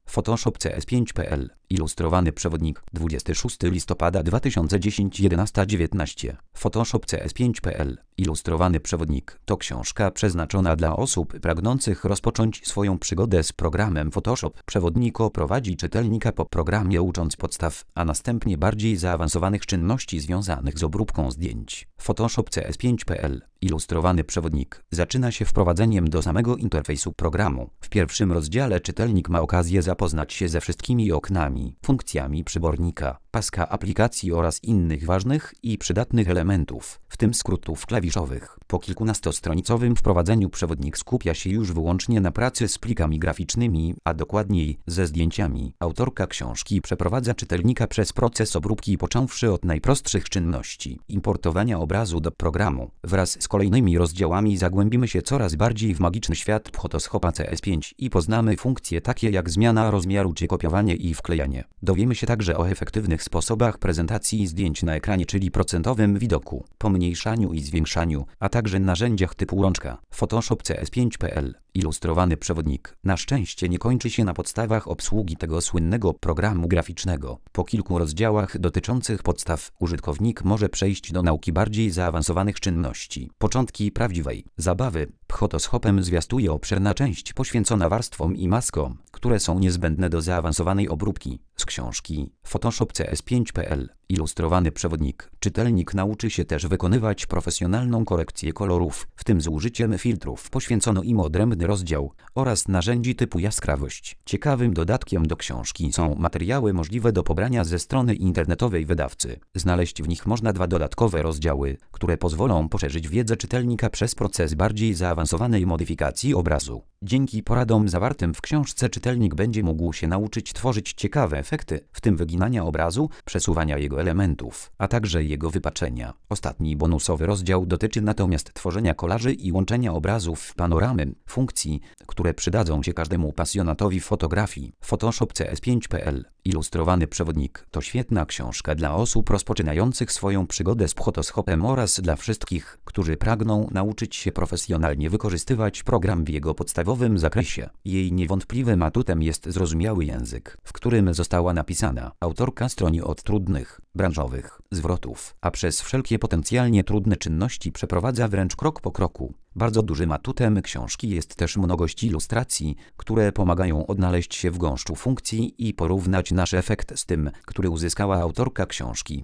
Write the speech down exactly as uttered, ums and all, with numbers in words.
Photoshop C S pięć kropka p l. Ilustrowany przewodnik. dwudziestego szóstego listopada dwa tysiące dziesiątego jedenaście dziewiętnaście. Photoshop C S pięć kropka p l. Ilustrowany przewodnik. To książka przeznaczona dla osób pragnących rozpocząć swoją przygodę z programem Photoshop. Przewodnik oprowadzi czytelnika po programie, ucząc podstaw, a następnie bardziej zaawansowanych czynności związanych z obróbką zdjęć. Photoshop C S pięć kropka p l. Ilustrowany przewodnik zaczyna się wprowadzeniem do samego interfejsu programu. W pierwszym rozdziale czytelnik ma okazję zapoznać się ze wszystkimi oknami, funkcjami przybornika, paska aplikacji oraz innych ważnych i przydatnych elementów, w tym skrótów klawiszowych. Po kilkunastostronicowym wprowadzeniu przewodnik skupia się już wyłącznie na pracy z plikami graficznymi, a dokładniej ze zdjęciami. Autorka książki przeprowadza czytelnika przez proces obróbki, począwszy od najprostszych czynności importowania obrazu do programu. Wraz z kolejnymi rozdziałami zagłębimy się coraz bardziej w magiczny świat Photoshopa C S pięć i poznamy funkcje takie jak zmiana rozmiaru czy kopiowanie i wklejanie. Dowiemy się także o efektywnych sposobach prezentacji zdjęć na ekranie, czyli procentowym widoku, pomniejszaniu i zwiększaniu, a także narzędziach typu rączka. Photoshop C S pięć kropka p l. Ilustrowany przewodnik na szczęście nie kończy się na podstawach obsługi tego słynnego programu graficznego. Po kilku rozdziałach dotyczących podstaw użytkownik może przejść do nauki bardziej zaawansowanych czynności. Początki prawdziwej zabawy Photoshopem zwiastuje obszerna część poświęcona warstwom i maskom, które są niezbędne do zaawansowanej obróbki. Z książki Photoshop C S pięć kropka p l. Ilustrowany przewodnik. Czytelnik nauczy się też wykonywać profesjonalną korekcję kolorów, w tym z użyciem filtrów. Poświęcono im odrębny rozdział oraz narzędzi typu jaskrawość. Ciekawym dodatkiem do książki są materiały możliwe do pobrania ze strony internetowej wydawcy. Znaleźć w nich można dwa dodatkowe rozdziały, które pozwolą poszerzyć wiedzę czytelnika przez proces bardziej zaawansowanej modyfikacji obrazu. Dzięki poradom zawartym w książce czytelnik będzie mógł się nauczyć tworzyć ciekawe efekty, w tym wyginania obrazu, przesuwania jego elementów, a także jego wypaczenia. Ostatni bonusowy rozdział dotyczy natomiast tworzenia kolaży i łączenia obrazów w panoramy, funkcji, które przydadzą się każdemu pasjonatowi fotografii. Photoshop C S pięć kropka p l. Ilustrowany przewodnik to świetna książka dla osób rozpoczynających swoją przygodę z Photoshopem oraz dla wszystkich, którzy pragną nauczyć się profesjonalnie wykorzystywać program w jego podstawowym zakresie. Jej niewątpliwym atutem jest zrozumiały język, w którym została napisana. Autorka stroni od trudnych, branżowych zwrotów, a przez wszelkie potencjalnie trudne czynności przeprowadza wręcz krok po kroku. Bardzo dużym atutem książki jest też mnogość ilustracji, które pomagają odnaleźć się w gąszczu funkcji i porównać nasz efekt z tym, który uzyskała autorka książki.